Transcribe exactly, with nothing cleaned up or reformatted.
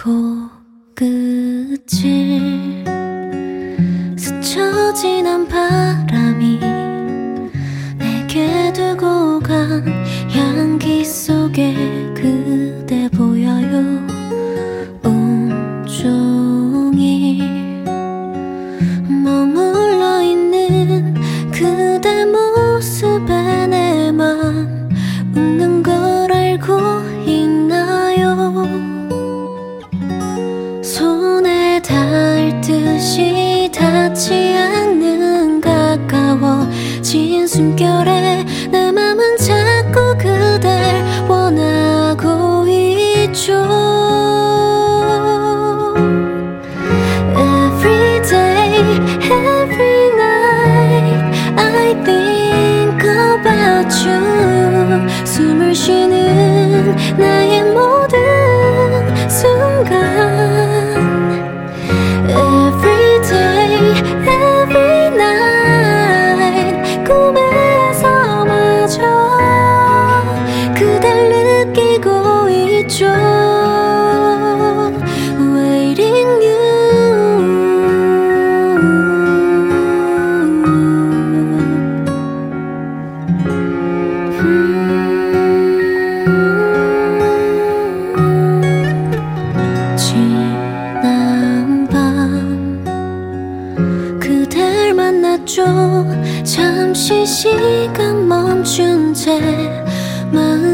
코끝을 스쳐 지난 바람이 내게 두고 간 향기 속에 그대 보여요. 온종일 머물러 있는 그대 모습에 내만 웃는 걸 알고 있나요? 손에 닿을 듯이 닿지 않는 가까워진 숨결에 내 맘은 자꾸 그댈 원하고 있죠. Every day, every night I think about you. 숨을 쉬는 나의 모든 순간 Every day, every night 꿈에서마저 그댈 느끼고 있죠. Waiting you. 지난 밤 그댈 만났죠. 잠시 시간 멈춘 채 마음